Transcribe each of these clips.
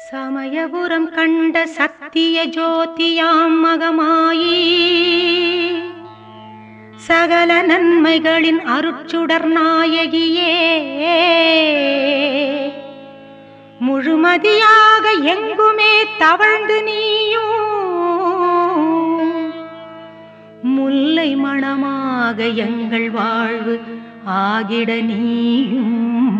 சமயபுரம் கண்ட சத்திய ஜோதியாம் மகமாயி, சகல நன்மைகளின் அருட்சுடர் நாயகியே, முழுமதியாக எங்குமே தவழ்ந்து நீயும் முல்லை மணமாக எங்கள் வாழ்வு ஆகிட நீயும்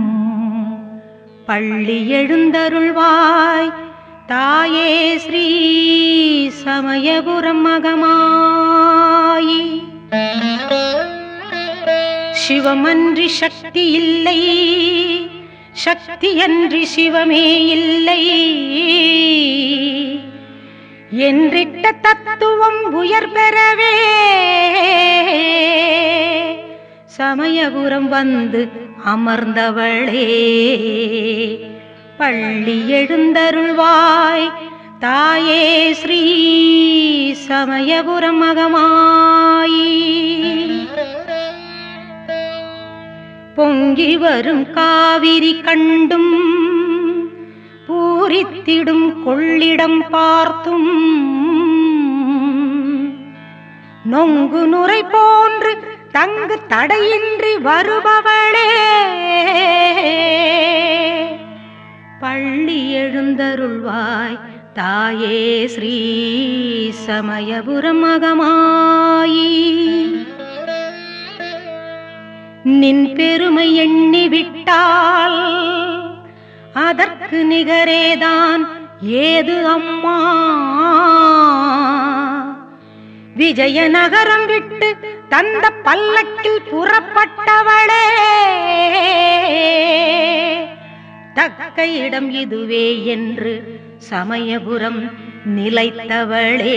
பள்ளி எழுந்தருள்வாய் தாயே ஸ்ரீ சமயபுரம் மகமாயி. சிவமன்றி சக்தி இல்லை, சக்தியன்றி சிவமே இல்லை என்றிட்ட தத்துவம் உயர் பெறவே சமயபுரம் வந்து அமர்ந்தவளே, பள்ளி எழுந்தருள்வாய் தாயே ஸ்ரீ சமயபுரம் மகமாயி. பொங்கி வரும் காவிரி கண்டும் பூரித்திடும் கொள்ளிடம் பார்த்தும் நொங்கு நுரை போன்று தங்கு தடையின்றி வருபவளே, பள்ளி எழுந்தருள்வாய் தாயே ஸ்ரீ சமயபுரம் மகமாயி. நின் பெருமை எண்ணிவிட்டால் அதற்கு நிகரேதான் ஏது அம்மா. விஜயநகரம் விட்டு தந்த பல்லக்கில் புறப்பட்டவளே, தக்க இடம் இதுவே என்று சமயபுரம் நிலைத்தவளே,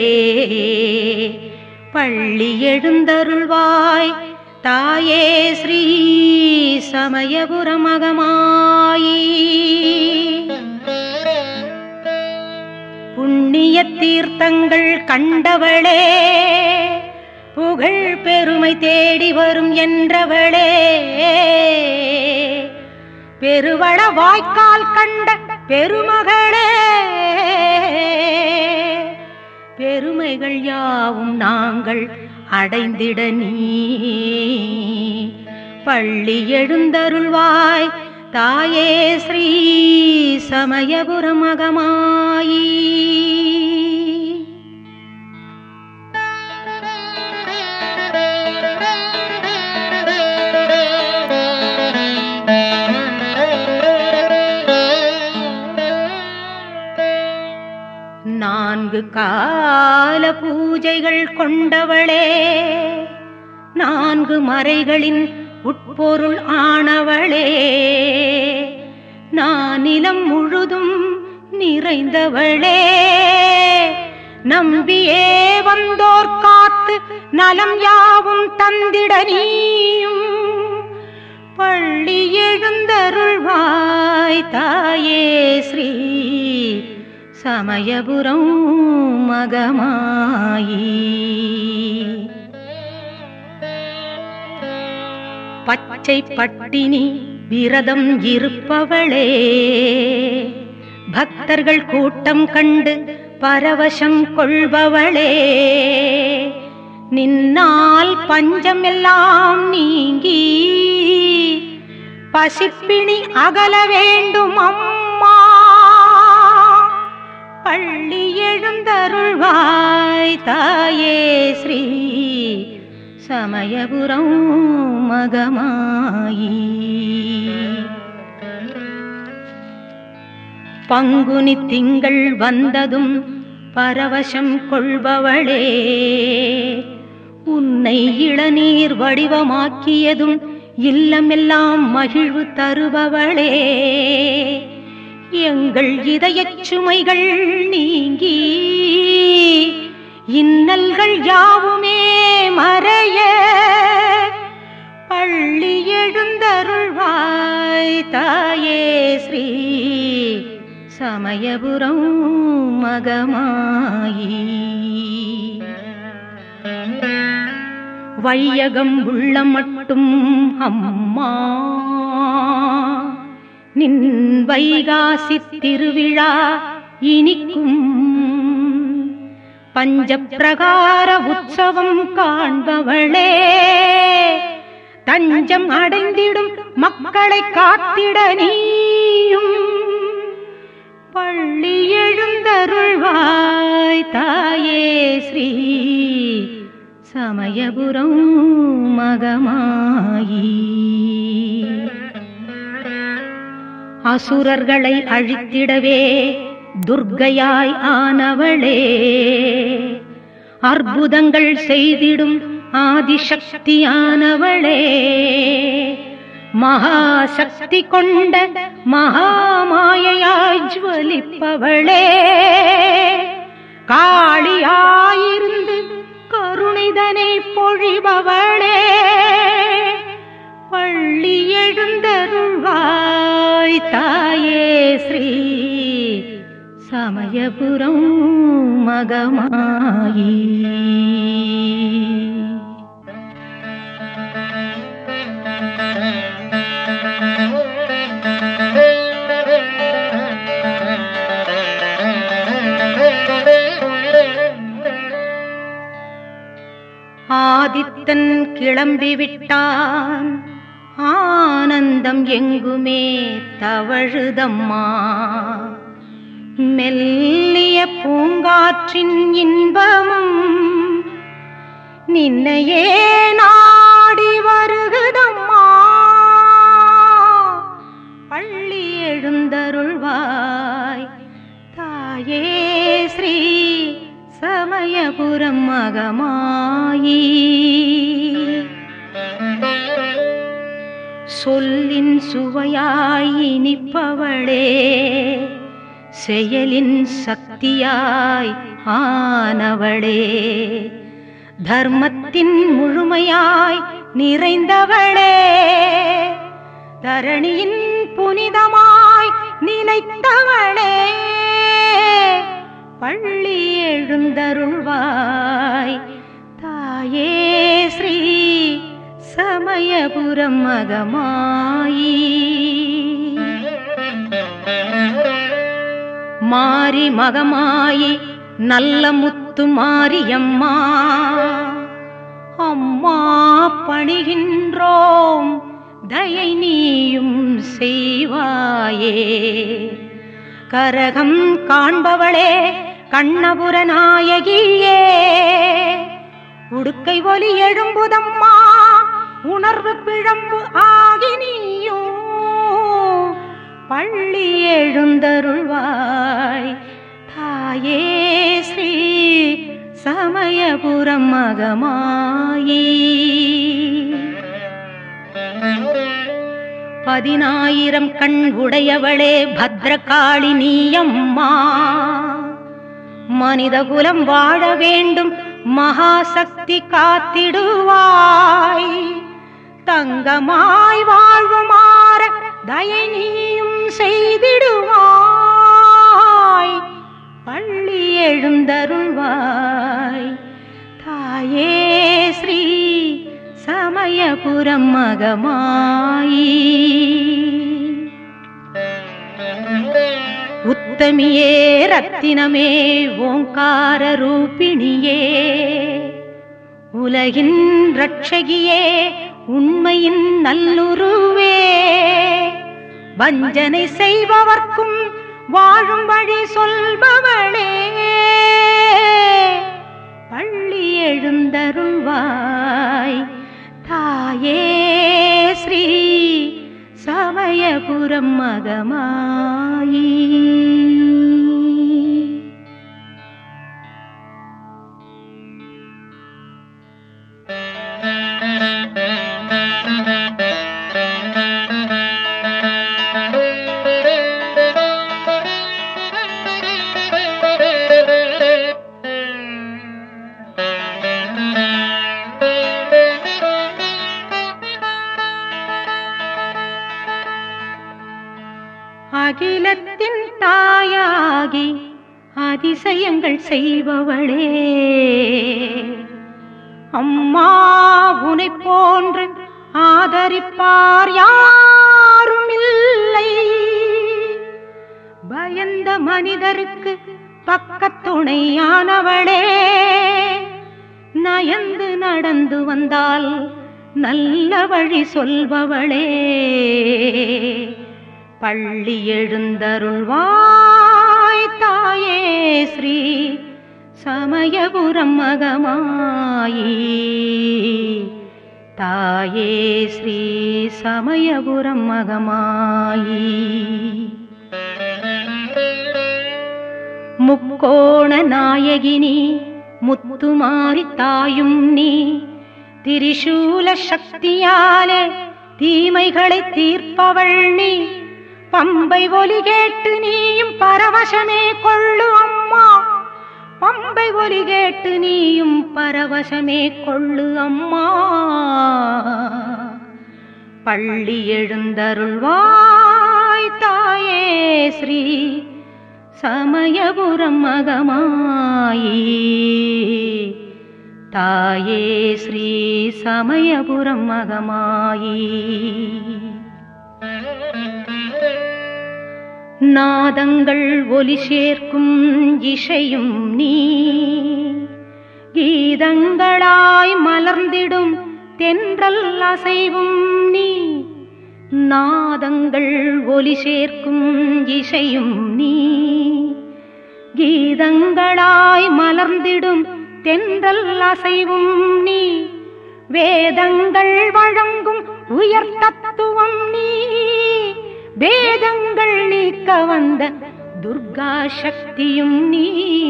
பள்ளி எழுந்தருள்வாய் தாயே ஸ்ரீ சமயபுரம் மகமாயி. புண்ணிய தீர்த்தங்கள் கண்டவளே, புகழ் பெருமை தேடி வரும் என்றவளே, பெருவள வாய்க்கால் கண்ட பெருமகளே, பெருமைகள் யாவும் நாங்கள் அடைந்திட நீ பள்ளி எழுந்தருள்வாய் தாயே ஸ்ரீ சமயபுரம் மகமாயி. நான்கு கால பூஜைகள் கொண்டவளே, நான்கு மறைகளின் உட்பொருள் ஆனவளே, நானிலம் முழுதும் நிறைந்தவளே, நம்பியே வந்தோர் காத்து நலம் யாவும் தந்திட நீயும் பள்ளி எழுந்தருள்வாய் தாயே ஸ்ரீ சமயபுரம் மகமாயி. பச்சை பட்டினி விரதம் இருப்பவளே, பக்தர்கள் கூட்டம் கண்டு பரவசம் கொள்பவளே, நின்னால் பஞ்சம் எல்லாம் நீங்கி பசிப்பிணி அகல வேண்டும் அம்மா, பள்ளி எழுந்தருள்வாய் தாயே ஸ்ரீ சமயபுரம் மகமாயி. பங்குனி திங்கள் வந்ததும் பரவசம் கொள்பவளே, உன்னை இளநீர் வடிவமாக்கியதும் இல்லமெல்லாம் மகிழ்வு தருபவளே, எங்கள் இதயச் சுமைகள் நீங்கி இன்னல்கள் யாவுமே மறைய பள்ளி எழுந்தருள்வாய் தாயே ஸ்ரீ சமயபுரம் மகமாயி. வையகம் உள்ள மட்டும் அம்மா நின் வைகாசி திருவிழா இனிக்கும் பஞ்சப்பிரகார உற்சவம் காண்பவளே, தஞ்சம் அடைந்திடும் மக்களை காத்திட நீயும் பள்ளி எழுந்தருள்வாய் தாயே ஸ்ரீ சமயபுரம் மகமாயி. அசுரர்களை அழித்திடவே துர்க்கையாய் ஆனவளே, அற்புதங்கள் செய்திடும் ஆதிசக்தியானவளே, மகாசக்தி கொண்ட மகாமாயையாய் ஜ்வலிப்பவளே, காளியாயிருந்து கருணைதனை பொழிபவளே, பள்ளி எழுந்தருள்வாய் தாயே ஸ்ரீ சமயபுரம் மகமாயி. ஆதித்தன் கிளம்பிவிட்டான், ஆனந்தம் எங்குமே தவழுதம்மா. மெல்லிய பூங்காற்றின் இன்பமும் நின்னையே நாடி வருகுதம்மா. பள்ளி எழுந்தருள்வாய் தாயே ஸ்ரீ சமயபுரம் மகமாயி. சொல்லின் சுவையாய் இனிப்பவளே, செயலின் சக்தியாய் ஆனவளே, தர்மத்தின் முழுமையாய் நிறைந்தவளே, தரணியின் புனிதமாய் நிலைத்தவளே, பள்ளி எழுந்தருள்வாய் தாயே ஸ்ரீ சமயபுரம் மகமாயி. மாரி மகமாயி நல்ல முத்து மாரியம்மா, அம்மா பணிகின்றோம் தயை நீயும் செய்வாயே. கரகம் காண்பவளே கண்ணபுர நாயகியே, உடுக்கை ஒலி எழும்புதம்மா உணர்வு பிழம்பு ஆகி நீயும் பள்ளி எழுந்தருள்வாய் தாயே ஸ்ரீ சமயபுரம் மகமாயி. 10,000 கண் உடையவளே பத்ரகாளி நீயம்மா, மனிதகுலம் வாழ வேண்டும் மகாசக்தி காத்திடுவாய். தங்கமாய் வாழ்வுமாற தயை நீயும் செய்திடுவாய். பள்ளி எழுந்தருள்வாய் தாயே ஸ்ரீ சமயபுரம் மகமாயி. உத்தமியே ரத்தினமே ஓங்கார ரூபிணியே, உலகின் ரட்சகியே உண்மையின் நல்லுருவே, வஞ்சனை செய்பவர்க்கும் வாழும் வழி சொல்பவளே, பள்ளி எழுந்தருள்வாய் தாயே ஸ்ரீ சமயபுரம் மகமாயி. அகிலத்தின் தாயாகி அதிசயங்கள் செய்பவளே, அம்மா உனை போன்று ஆதரிப்பார் யாரும் இல்லை. பயந்த மனிதருக்கு பக்கத்துணையானவளே, நயந்து நடந்து வந்தால் நல்ல வழி சொல்பவளே, பள்ளி எழுந்தருள்வாய் தாயே ஸ்ரீ சமயபுரம் மகமாயி, தாயே ஸ்ரீ சமயபுரம் மகமாயி. முக்கோண நாயகினி முத்துமாரி தாயும் நீ, திரிசூல சக்தியாலே தீமைகளை தீர்ப்பவள் நீ, பம்பை ஒலி கேட்டு நீயும் பரவசமே கொள்ளு அம்மா, பம்பை ஒலி கேட்டு நீயும் பரவசமே கொள்ளு அம்மா, பள்ளி எழுந்தருள்வாய் தாயே ஸ்ரீ சமயபுரம் மகமாயி, தாயே ஸ்ரீ சமயபுரம் மகமாயி. நாதங்கள் ஒலி சேர்க்கும் இசையும் நீ, கீதங்களாய் மலர்ந்திடும் தென்றல் அசைவும் நீ, நாதங்கள் ஒலி சேர்க்கும் இசையும் நீ, கீதங்களாய் மலர்ந்திடும் தென்றல் அசைவும் நீ, வேதங்கள் வழங்கும் உயர் தத்துவம் நீ, வேதங்கள் நீக்க வந்த துர்கா சக்தியும் நீ,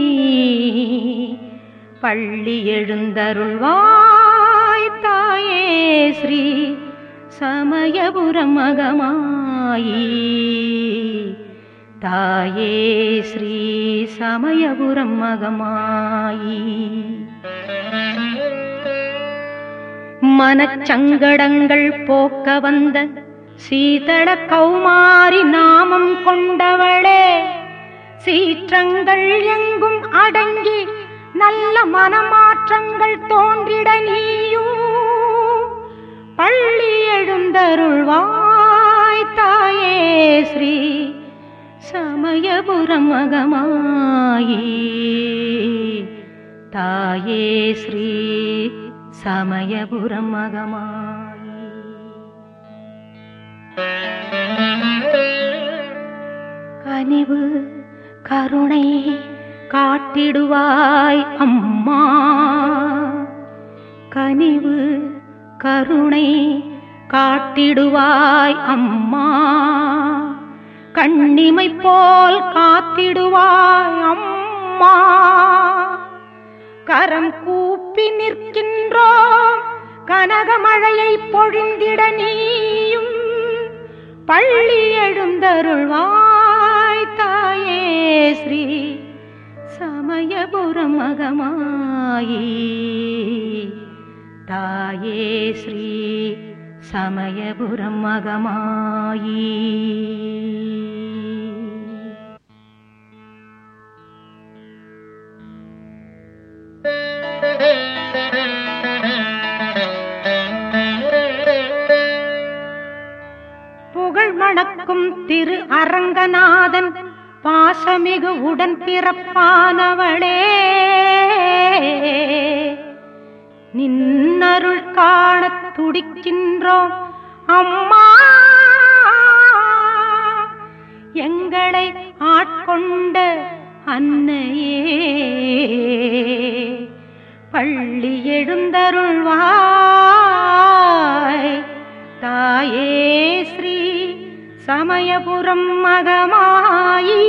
பள்ளி எழுந்தருள்வாய் தாயே ஸ்ரீ சமயபுரம் மகமாயி, தாயே ஸ்ரீ சமயபுரம் மகமாயி. மனச்சங்கடங்கள் போக்க வந்த சீதள கௌமாரி நாமம் கொண்டவளே, சீற்றங்கள் எங்கும் அடங்கி நல்ல மனமாற்றங்கள் தோன்றிட நீயும் பள்ளி எழுந்தருள்வாய் தாயே ஸ்ரீ சமயபுரம் மகமாயி, தாயே ஸ்ரீ சமயபுரம் மகமாயி. கனிவு கருணை காட்டிடுவாய் அம்மா, கனிவு கருணை காட்டிடுவாய் அம்மா, கண்ணிமை போல் காத்திடுவாய் அம்மா, கரம் கூப்பி நிற்கின்றோம் கனகமழையை பொழிந்திட நீயும் பள்ளி எழுந்தருள்வாய் தாயே ஸ்ரீ சமயபுரம் மகமாயி, தாயே ஸ்ரீ சமயபுரம் மகமாயி. புகழ் மணக்கும் திரு அரங்கநாதன் பாசமிகு உடன் பிறப்பானவளே, நின்னருள் காணத் துடிக்கின்றோம் அம்மா, எங்களை ஆட்கொண்ட அன்னையே பள்ளி எழுந்தருள்வாய் தாயே ஸ்ரீ சமயபுரம் மகமாயி.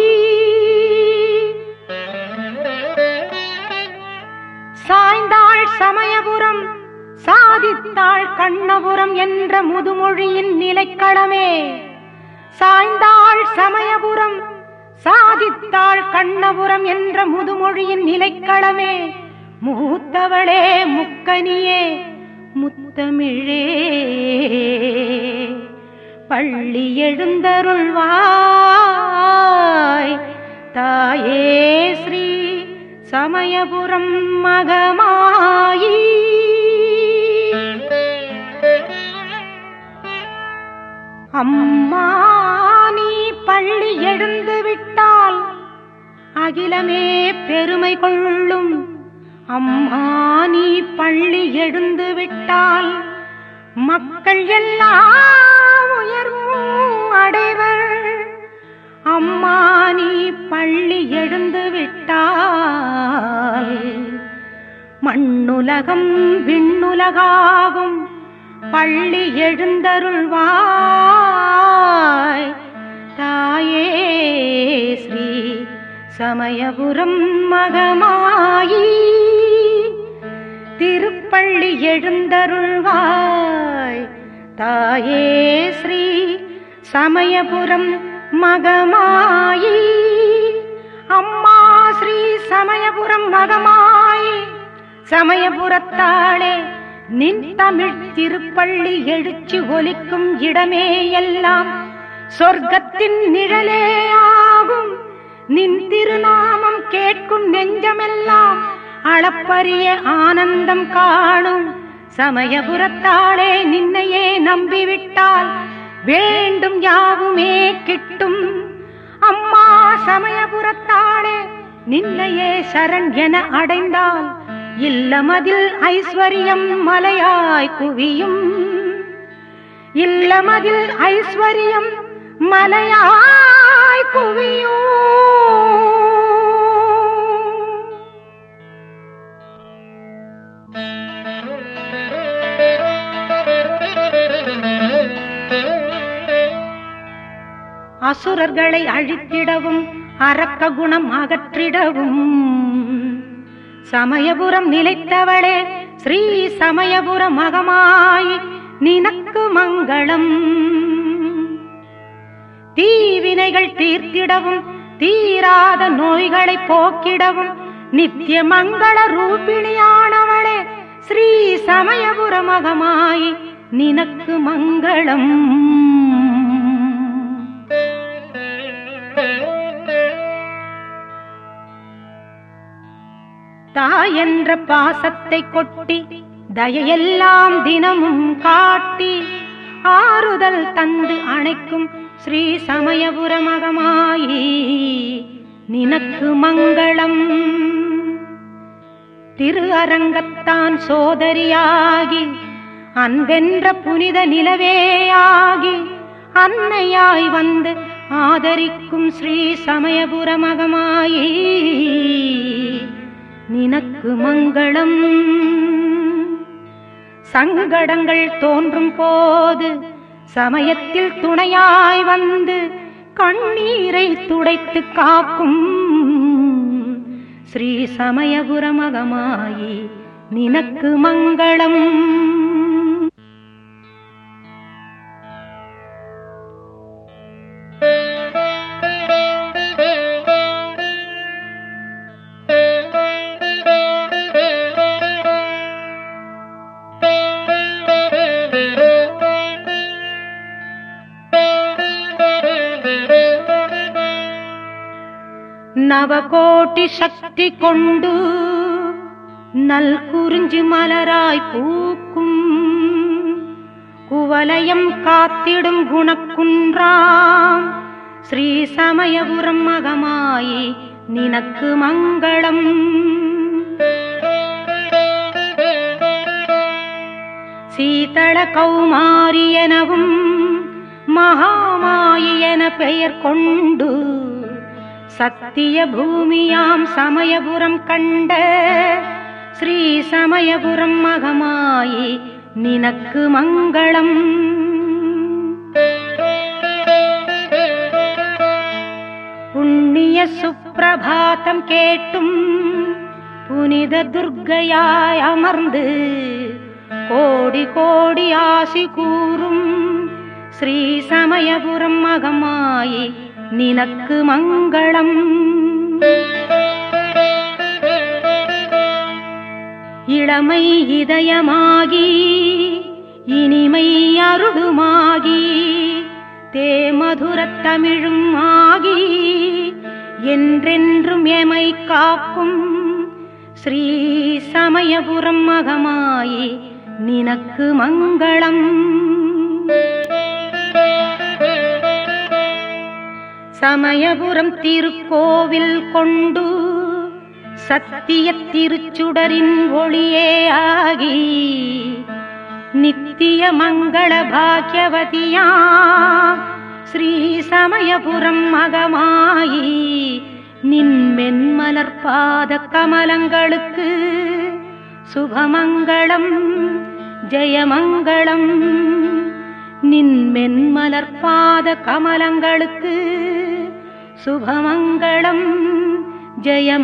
சாய்ந்தாள் சமயபுரம் சாதித்தாள் கண்ணபுரம் என்ற முதுமொழியின் நிலைக்களமே, சாய்ந்தாள் சமயபுரம் சாதித்தாள் கண்ணபுரம் என்ற முதுமொழியின் நிலைக்களமே, மூத்தவளே முக்கனியே முத்தமிழே பள்ளி எழுந்தருள்வாய் தாயே ஸ்ரீ சமயபுரம் மகமாயி. அம்மா நீ பள்ளி எழுந்து விட்டால் அகிலமே பெருமை கொள்ளும் அம்மா நீ பள்ளி எழுந்து விட்டால் மக்கள் எல்லாம் உயர்வும் அடைவர். அம்மா நீ பள்ளி எழுந்து விட்டால் மண்ணுலகம் விண்ணுலகாகும். பள்ளி எழுந்தருள்வாய் தாயே ஸ்ரீ சமயபுரம் மகமாயி. திருப்பள்ளி எழுந்தருள்வாய் தாயே ஸ்ரீ சமயபுரம் மகமாயி. அம்மா ஸ்ரீ சமயபுரம் மகமாயி சமயபுரத்தாளே நின் தமிழ் திருப்பள்ளி எழுச்சி ஒலிக்கும் இடமே எல்லாம் சொர்க்கத்தின் நிழலே ஆகும். நின் திருநாமம் கேட்கும் நெஞ்சமெல்லாம் அளப்பரிய ஆனந்தம் காணும். சமயபுரத்தாளே நின்னையே நம்பிவிட்டால் வேண்டும் யாவுமே கிட்டும். அம்மா சமயபுரத்தாளே நின்னையே சரண் என அடைந்தால் இல்லமதில் ஐஸ்வர்யம் மலையாய் குவியும். இல்லமதில் ஐஸ்வர்யம் மலையாய் குவியும். அசுரர்களை அழித்திடவும் அரக்க குணம் அகற்றிடவும் சமயபுரம் நிலைத்தவளே ஸ்ரீ சமயபுர மகமாயி நினக்கு மங்களம். தீவினைகள் தீர்த்திடவும் தீராத நோய்களை போக்கிடவும் நித்திய மங்கள ரூபிணியானவளே ஸ்ரீ சமயபுர மகமாயி நினக்கு மங்களம். தாய் என்ற பாசத்தை கொட்டி தயையெல்லாம் தினமும் காட்டி ஆறுதல் தந்து அணைக்கும் ஸ்ரீ சமயபுர மகமாயி நினக்கு மங்களம். திரு அரங்கத்தான் சோதரியாகி அன்பென்ற புனித நிலவேயாகி அன்னையாய் வந்து ஆதரிக்கும் ஸ்ரீ சமயபுர மகமாயி நினக்கு மங்களம். சங்கடங்கள் தோன்றும் போது சமயத்தில் துணையாய் வந்து கண்ணீரை துடைத்து காக்கும் ஸ்ரீ சமயபுர மகமாயி நினக்கு மங்களம். நவகோட்டி சக்தி கொண்டு நல் குறிஞ்சி மலராய் பூக்கும் குவலயம் காத்திடும் குணக்குன்றாம் ஸ்ரீ சமயபுரம் மகமாயி நினக்கு மங்களம். சீதள கௌமாரி எனவும் மகாமாயி என பெயர் கொண்டு சத்திய பூமியாம் சமயபுரம் கண்ட ஸ்ரீ சமயபுரம் மகமாயி நினக்கு மங்களம். புண்ணிய சுப்பிரபாதம் கேட்டும் புனித துர்க்கையாய் அமர்ந்து கோடி கோடி ஆசி கூறும் ஸ்ரீ சமயபுரம் மகமாயி நினக்கு மங்களம். இளமை இதயமாகி இனிமை அருளுமாகி தேமதுரத் தமிழும் ஆகி என்றென்றும் எமை காக்கும் ஸ்ரீ சமயபுரம் மகமாயி நினக்கு மங்களம். சமயபுரம் திருக்கோவில் கொண்டு சத்திய திருச்சுடரின் ஒளியே ஆகி நித்திய மங்கள பாக்யவதியா ஸ்ரீ சமயபுரம் மகமாயி நின் மென்மலர்பாத கமலங்களுக்கு சுபமங்களம் ஜெயமங்களம். நின் மென்மலர்பாத கமலங்களுக்கு சுபமங்களம்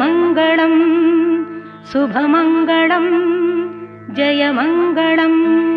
ஜெயமங்களம். சுபமங்களம் ஜெயமங்களம்.